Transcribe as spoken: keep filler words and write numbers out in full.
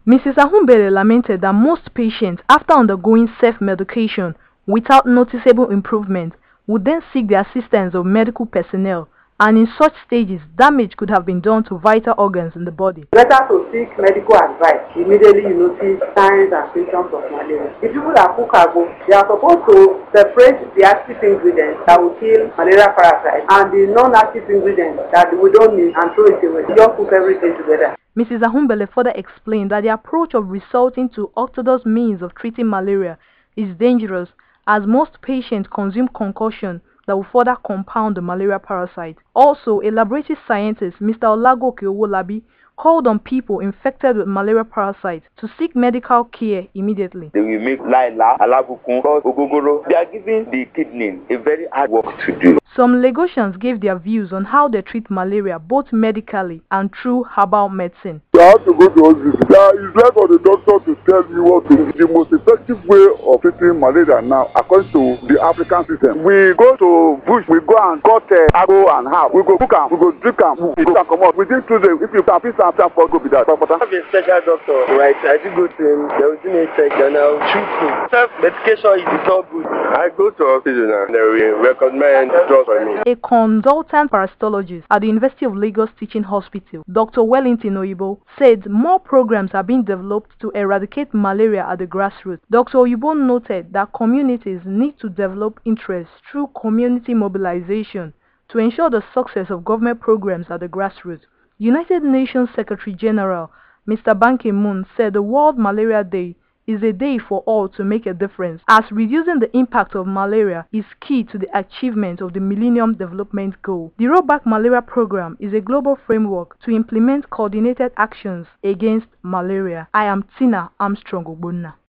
Missus Ahumbele lamented that most patients, after undergoing self-medication without noticeable improvement, would then seek the assistance of medical personnel, and in such stages, damage could have been done to vital organs in the body. Better to seek medical advice immediately you notice signs and symptoms of malaria. If people are cookable, they are supposed to separate the active ingredients that will kill malaria parasites and the non-active ingredients that we don't need and throw it away. Just cook everything together. Missus Ahumbele further explained that the approach of resorting to orthodox means of treating malaria is dangerous, as most patients consume concoction that will further compound the malaria parasite. Also, a laboratory scientist, Mister Olagoke Owolabi, called on people infected with malaria parasites to seek medical care immediately. They will make Laila, Alabukun, Ogogoro. They are giving the kidney a very hard work to do. Some Lagosians gave their views on how they treat malaria both medically and through herbal medicine. I have to go to hospital. It's left for the doctor to tell me what to do. The most effective way of treating malaria now, according to the African system, we go to bush, we go and cut uh, agbo and half. We go cook am, we go drink am, we go and come out. Within two days, if you can fix am, for go be that. But I have a special doctor, right? I do go to him. They will do me a check and I will treat him. Self-medication is not good. I go to hospital now. They will recommend drugs for me. A consultant parasitologist at the University of Lagos Teaching Hospital, Doctor Wellington Oyibo, said more programs are being developed to eradicate malaria at the grassroots. Doctor Oyibo noted that communities need to develop interest through community mobilization to ensure the success of government programs at the grassroots. United Nations Secretary General Mister Ban Ki-moon said the World Malaria Day is a day for all to make a difference, as reducing the impact of malaria is key to the achievement of the Millennium Development Goal. The Rollback Malaria Program is a global framework to implement coordinated actions against malaria. I am Tina Armstrong Ogbonna.